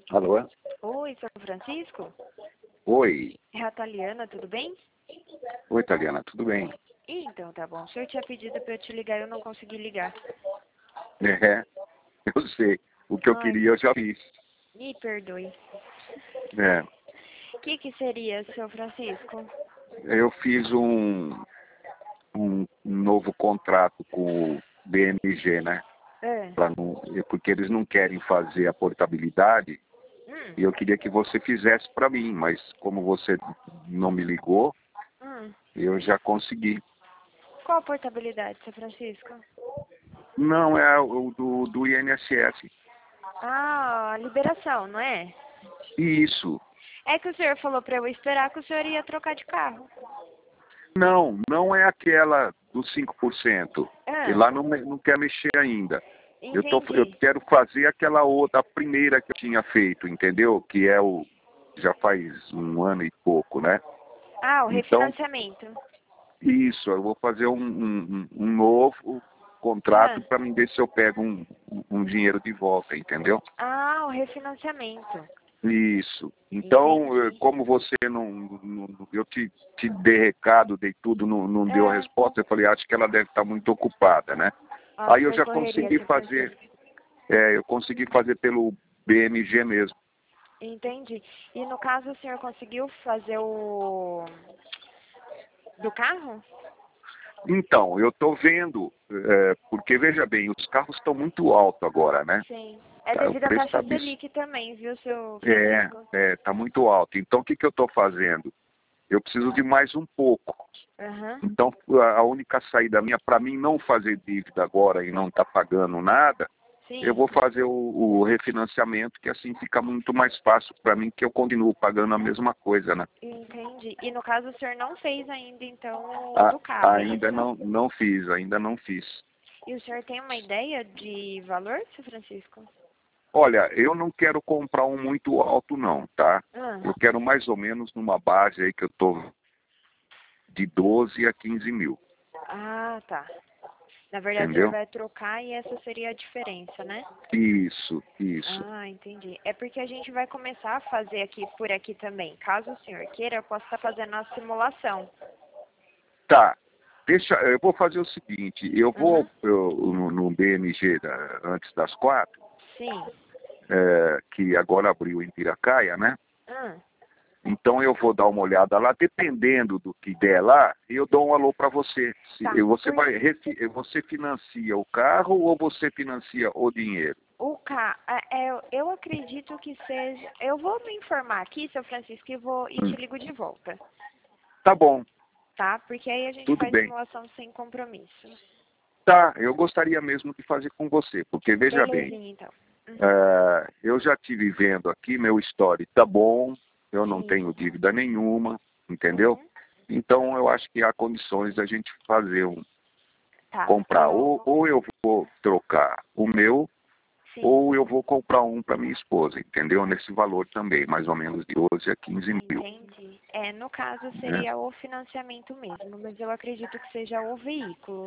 Alô? Oi, São Francisco? Oi. É a Taliana, tudo bem? Oi, Taliana, tudo bem? Então, tá bom. O senhor tinha pedido para eu te ligar e eu não consegui ligar. É, eu sei. O que eu Ai, queria eu já fiz. me perdoe. É, O que seria, São Francisco? eu fiz um novo contrato com o BMG, né? É. Porque eles não querem fazer a portabilidade Hum, e eu queria que você fizesse para mim, mas como você não me ligou, hum. eu já consegui. Qual a portabilidade, São Francisco? Não, é o do INSS. Ah, a liberação, não é? Isso. É que o senhor falou para eu esperar que o senhor ia trocar de carro. Não, não é aquela dos 5%. E Ah, lá não quer mexer ainda. Eu entendi. quero fazer aquela outra, a primeira que eu tinha feito, entendeu? Que é já faz um ano e pouco, né? Ah, o Então, refinanciamento. isso, eu vou fazer um novo Ah, contrato para mim ver se eu pego um dinheiro de volta, entendeu? ah, o refinanciamento. Isso. Então, Entendi. como você eu te dei recado, dei tudo, não deu a É. resposta, eu falei, acho que ela deve estar muito ocupada, né? Nossa, Aí eu foi já correria, consegui São fazer, Francisco. eu consegui fazer pelo BMG mesmo. Entendi. E no caso o senhor conseguiu fazer o do carro? Então, eu estou vendo, porque veja bem, os carros estão muito altos agora, né? Sim. É Tá, o devido à preço está taxa Selic também, viu, seu é, Francisco? tá muito alto. Então, o que que eu estou fazendo? Eu preciso de mais um pouco. Aham. Então, a única saída minha, para mim não fazer dívida agora e não estar pagando nada, eu Sim. vou fazer o refinanciamento, que assim fica muito mais fácil para mim, que eu continuo pagando a mesma coisa, né? Entendi. E no caso o senhor não fez ainda então o A- do carro, é ainda isso? não fiz, ainda não fiz. E o senhor tem uma ideia de valor, seu Francisco? Olha, eu não quero comprar um muito alto não, tá? Ah, Eu quero mais ou menos numa base aí que eu tô de 12 a 15 mil, ah, tá. Na verdade o senhor entendeu? vai trocar e essa seria a diferença, né? Isso. Ah, entendi. É porque a gente vai começar a fazer aqui por aqui também. Caso o senhor queira, eu posso estar fazendo a simulação. Tá. Eu vou fazer o seguinte, Aham. no BMG antes das 4, Sim. que agora abriu em Piracaia, né? Ah, Então eu vou dar uma olhada lá, dependendo do que der lá, eu dou um alô para você. tá. Você financia o carro ou você financia o dinheiro? Eu acredito que seja. Eu vou me informar aqui, seu Francisco, e Hum, te ligo de volta, Tá bom, tá? Porque aí a gente tudo faz bem. simulação sem compromisso. Tá, eu gostaria mesmo de fazer com você, porque veja bem, Belezinha, então. Uhum. eu já tive vendo aqui, meu histórico tá bom, eu não Sim. tenho dívida nenhuma, entendeu? Uhum. Então eu acho que há condições da gente fazer Tá. comprar, ou eu vou trocar o meu, Sim. ou eu vou comprar um para minha esposa, entendeu? Nesse valor também, mais ou menos de 12 a 15 mil, Entendi. No caso né? seria o financiamento mesmo, mas eu acredito que seja o veículo.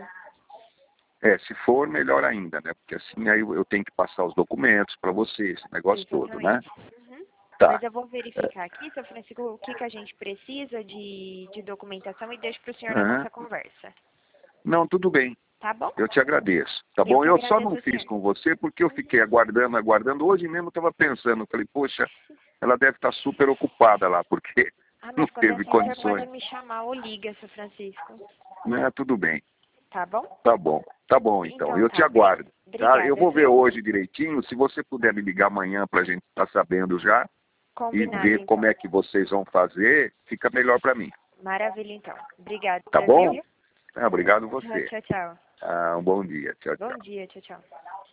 Se for, melhor ainda, né? Porque assim aí eu tenho que passar os documentos para você, esse negócio todo, né? Exatamente. Uhum. Mas Tá. eu vou É, verificar aqui, seu Francisco, o que a gente precisa de documentação e deixo para o senhor a aham. nossa conversa. Não, tudo bem. Tá bom? Eu te agradeço, tá Eu bom? que Eu só não agradeço o fiz senhor. com você porque eu fiquei aguardando. Hoje mesmo eu estava pensando, falei, poxa, ela deve estar super ocupada lá, porque Ah, não mas quando é teve assim o senhor pode condições. me chamar ou liga, seu Francisco. Né? Tudo bem. Tá bom? Tá bom. Tá bom, então. Então Eu te tá. aguardo. Tá? Eu Obrigada, vou ver viu? hoje direitinho. Se você puder me ligar amanhã para a gente estar sabendo já e Combinado, ver como então. é que vocês vão fazer, fica melhor para mim. Maravilha, então. Obrigada, Tá viu? bom? Obrigado Tchau, você. tchau, tchau. Um bom dia. Tchau, Bom tchau. dia, tchau, tchau.